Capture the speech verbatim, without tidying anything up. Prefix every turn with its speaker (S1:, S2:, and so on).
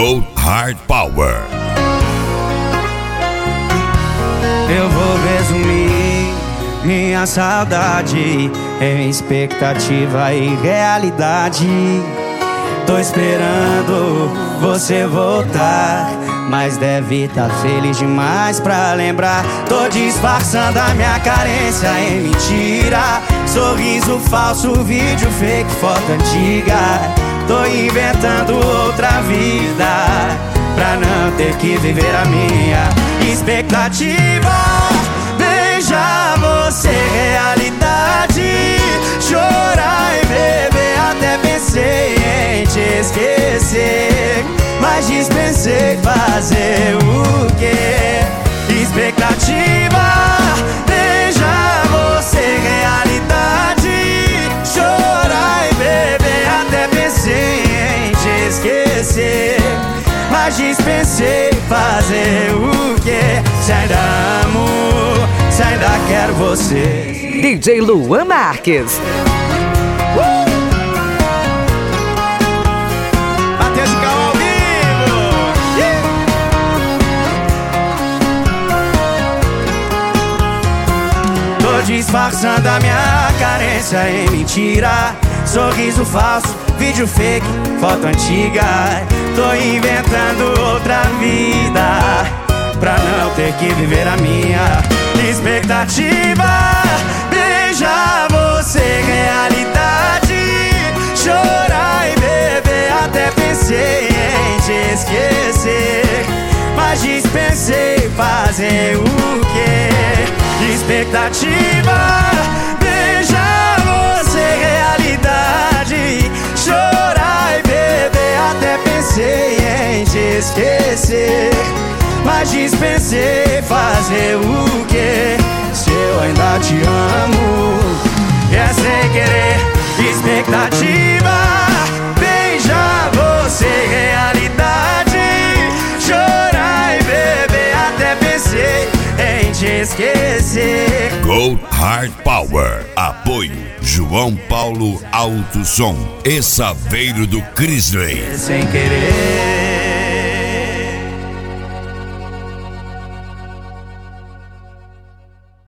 S1: Gold Heart Power.
S2: Eu vou resumir minha saudade em expectativa e realidade. Tô esperando você voltar, mas deve tá feliz demais pra lembrar. Tô disfarçando a minha carência em mentira, sorriso falso, vídeo fake, foto antiga. Tô inventando outra vida pra não ter que viver a minha expectativa. Veja você, realidade. Chorar e beber, até pensei em te esquecer, mas dispensei fazer o quê? Expectativa. Veja você, realidade. Chorar e beber, até pensei em te esquecer, mas dispensei fazer o quê? Se ainda amo, se ainda quero você.
S3: D J Luan Marques.
S2: uh! Matheus de Cal ao vivo. yeah. Tô disfarçando a minha carência em mentira, sorriso falso, vídeo fake, foto antiga. Tô inventando outra vida pra não ter que viver a minha expectativa. Veja você, realidade. Chorar e beber, até pensei em te esquecer, mas dispensei fazer o quê? Expectativa. Veja você, realidade. Chorar e beber, até pensei em te esquecer, mas dispensei fazer o quê? Se eu ainda te amo, é sem querer. Expectativa. Veja você, realidade. Chorar e beber, até pensei em te esquecer.
S1: Gold Heart Power. Apoio João Paulo Alto Som e Saveiro do Crisley.
S2: Sem querer.